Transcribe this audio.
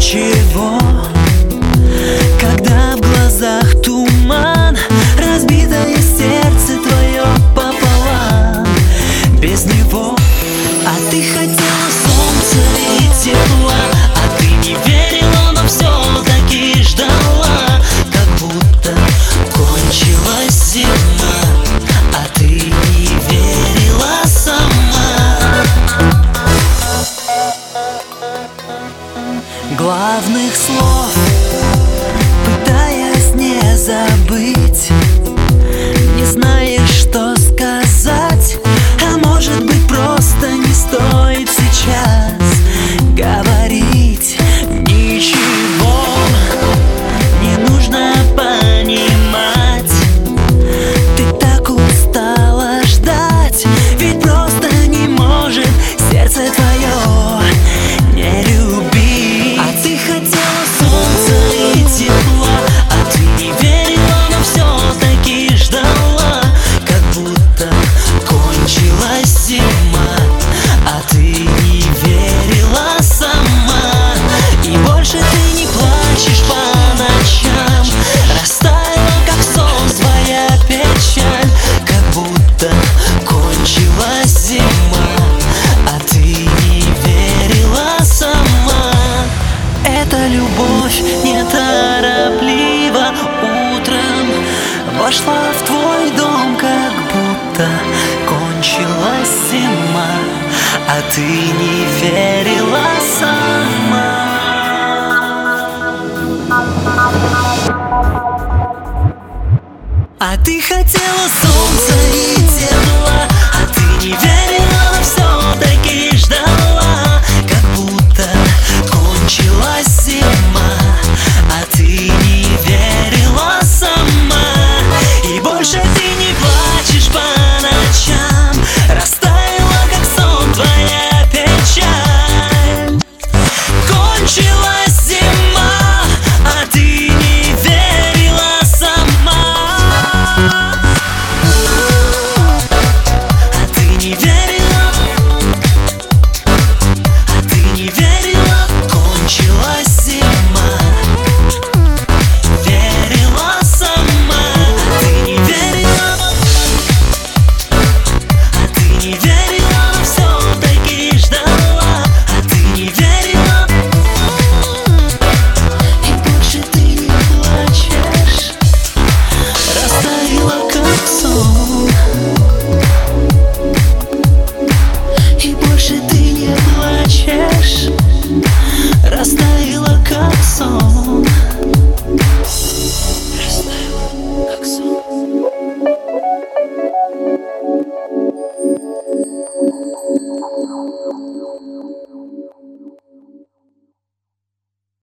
ничего, когда в глазах туман, разбитое сердце твое пополам. Без него, а ты хотела солнца и тепла, а ты не верила, но все-таки ждала. Как будто кончилась зима, а ты не верила сама. Главных слов пытаясь не забыть, не знаешь, что сказать, а может быть, просто не стоит сейчас говорить ничего. Не нужно понимать, ты так устала ждать, ведь просто не может сердце твое не любить. А ты хотела солнца и тепла, а ты не верила, но все-таки ждала. Как будто кончилась зима, а ты не верила сама. И больше ты не плачешь по ночам, растаяла, как сон, твоя печаль. Как будто кончилась зима, а ты не верила сама. Эта любовь неторопливо утром вошла в твой дом, как будто кончилась зима, а ты не верила сама. А ты хотела солнца и тепла, а ты не верила.